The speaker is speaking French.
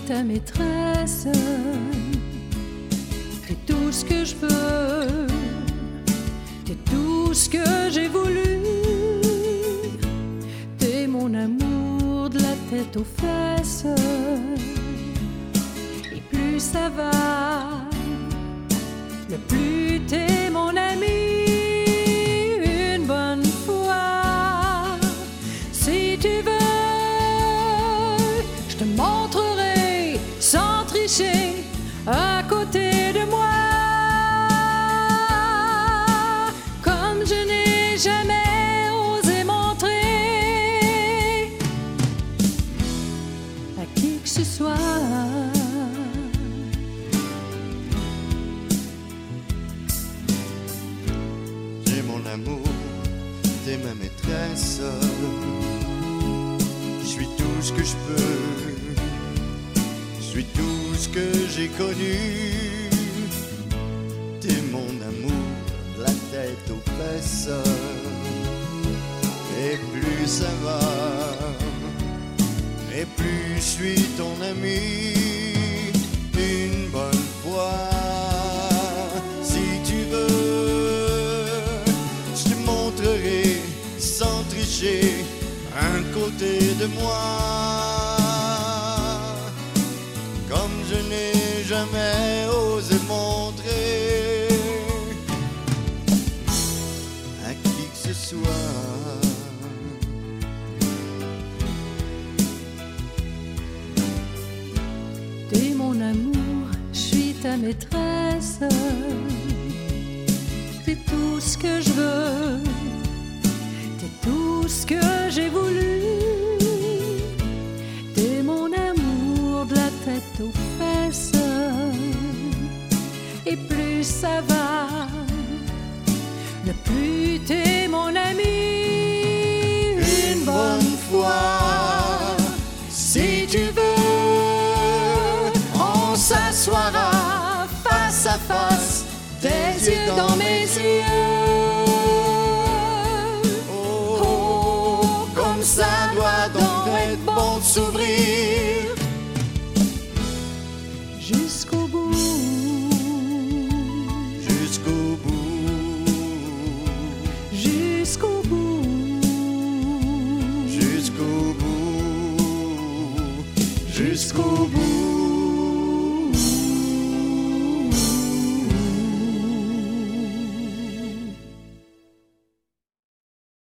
ta maîtresse. T'es tout ce que je veux, t'es tout ce que j'ai voulu. T'es mon amour de la tête aux fesses. Et plus ça va, le plus t'es mon ami. Une bonne fois, si tu veux, je te montrerai sans tricher à côté de moi, comme je n'ai jamais osé montrer à qui que ce soit. J'ai mon amour, t'es ma maîtresse. Je suis tout ce que je peux, je suis tout ce que j'ai connu. T'es mon amour, de la tête aux fesses. Et plus ça va, et plus je suis ton ami. Une bonne fois, si tu veux, je te montrerai sans tricher un côté de moi, comme je n'ai jamais osé montrer à qui que ce soit. T'es mon amour, je suis ta maîtresse. T'es tout ce que je veux, t'es tout ce que j'ai voulu. T'es mon amour de la tête aux fesses. Et plus ça va, le plus t'es mon ami. Une bonne fois, si tu veux, on s'assoira face à face, tes yeux dans mes yeux. Oh, comme ça doit donc être bon de s'ouvrir Jusqu'au bout, jusqu'au bout, jusqu'au bout, jusqu'au bout, jusqu'au bout.